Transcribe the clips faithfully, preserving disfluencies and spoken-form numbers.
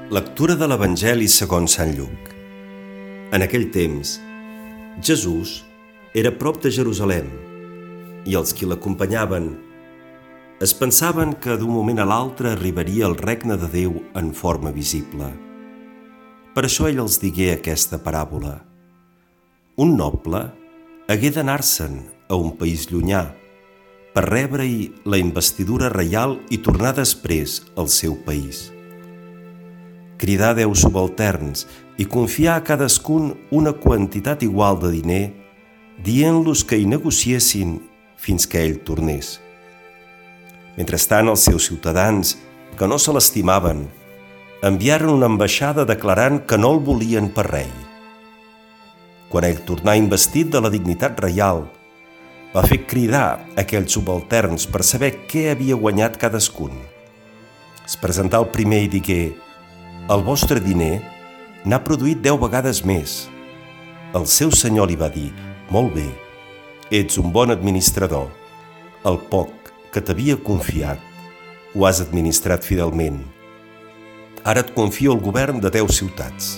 Lectura de l'Evangeli segons Sant Lluc. En aquell temps, Jesús era a prop de Jerusalem i els qui l'acompanyaven es pensaven que d'un moment a l'altre arribaria el regne de Déu en forma visible. Per això ell els digué aquesta paràbola. Un noble hagué d'anar-se'n a un país llunyà per rebre-hi la investidura reial i tornar després al seu país. Cridar deu subalterns i confiar a cadascun una quantitat igual de diner, dient-los que hi negociessin fins que ell tornés. Mentrestant, els seus ciutadans, que no se l'estimaven, enviaren una ambaixada declarant que no el volien per rei. Quan ell tornà investit de la dignitat reial, va fer cridar aquells subalterns per saber què havia guanyat cadascun. Es presentà el primer i digué: «El vostre diner n'ha produït deu vegades més». El seu senyor li va dir: «Molt bé, ets un bon administrador. El poc que t'havia confiat ho has administrat fidelment. Ara et confio el govern de deu ciutats».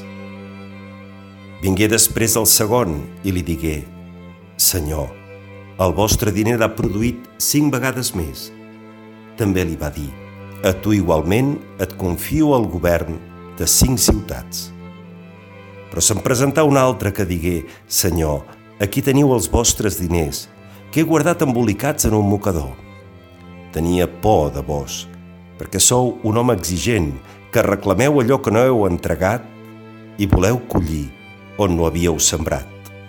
Vingué després el segon i li digué: «Senyor, el vostre diner n'ha produït cinc vegades més». També li va dir: «A tu igualment et confio el govern de cinc ciutats». Però se'n presentà un altre que digué: «Senyor, aquí teniu els vostres diners, que he guardat embolicats en un mocador». Tenia por de vos, perquè sou un home exigent, que reclameu allò que no heu entregat i voleu collir on no havíeu sembrat.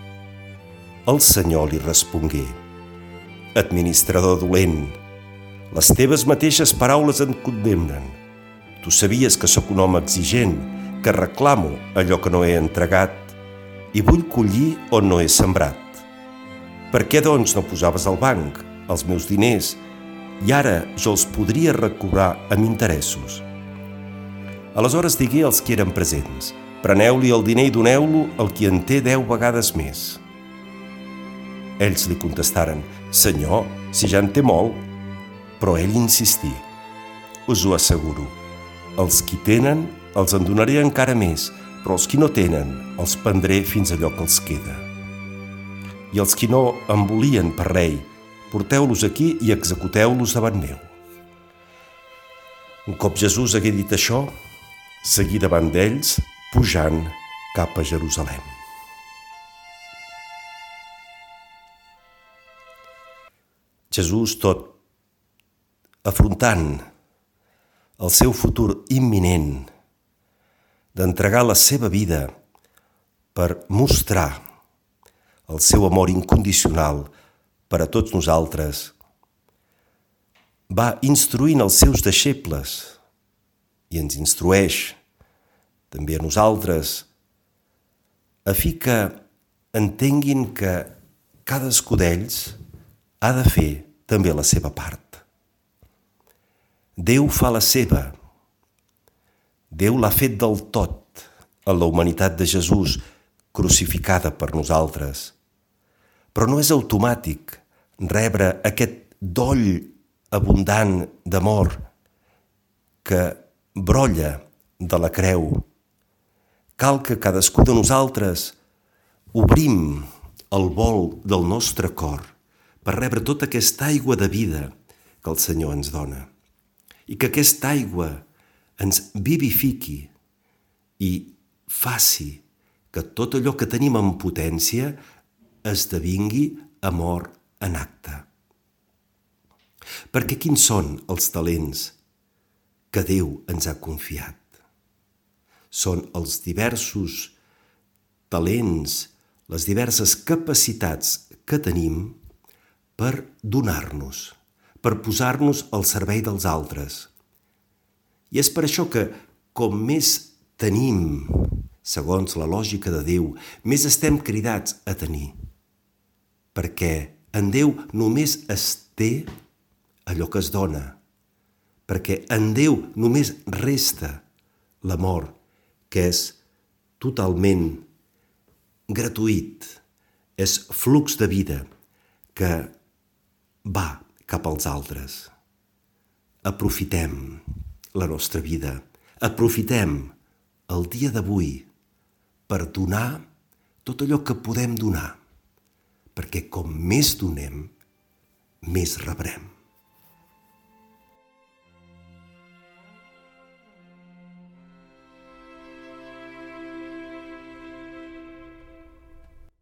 El Senyor li respongué: «Administrador dolent, les teves mateixes paraules et condemnen. Tu sabies que sóc un home exigent, que reclamo allò que no he entregat i vull collir on no he sembrat. Per què, doncs, no posaves al banc els meus diners i ara jo els podria recobrar amb interessos?» Aleshores digué als qui eren presents: «Preneu-li el diner i doneu-lo al qui en té deu vegades més». Ells li contestaren: «Senyor, si ja en té molt». Però ell insistí: «Us ho asseguro, els qui tenen els en donaré encara més, però els qui no tenen els prendré fins allò que els queda. I els qui no em volien per rei, porteu-los aquí i executeu-los davant meu». Un cop Jesús hagué dit això, seguí davant d'ells, pujant cap a Jerusalem. Jesús, tot afrontant el seu futur imminent d'entregar la seva vida per mostrar el seu amor incondicional per a tots nosaltres, va instruint els seus deixebles i ens instrueix també a nosaltres, a fi que entenguin que cadascú d'ells ha de fer també la seva part. Déu fa la seva. Déu l'ha fet del tot en la humanitat de Jesús, crucificada per nosaltres. Però no és automàtic rebre aquest doll abundant d'amor que brolla de la creu. Cal que cadascú de nosaltres obrim el vol del nostre cor per rebre tota aquesta aigua de vida que el Senyor ens dona. I que aquesta aigua ens vivifiqui i faci que tot allò que tenim en potència esdevingui amor en acte. Perquè quins són els talents que Déu ens ha confiat? Són els diversos talents, les diverses capacitats que tenim per donar-nos, per posar-nos al servei dels altres. I és per això que, com més tenim, segons la lògica de Déu, més estem cridats a tenir. Perquè en Déu només es té allò que es dona. Perquè en Déu només resta l'amor, que és totalment gratuït, és flux de vida que va cap als altres. Aprofitem la nostra vida, aprofitem el dia d'avui per donar tot allò que podem donar, perquè com més donem, més rebrem.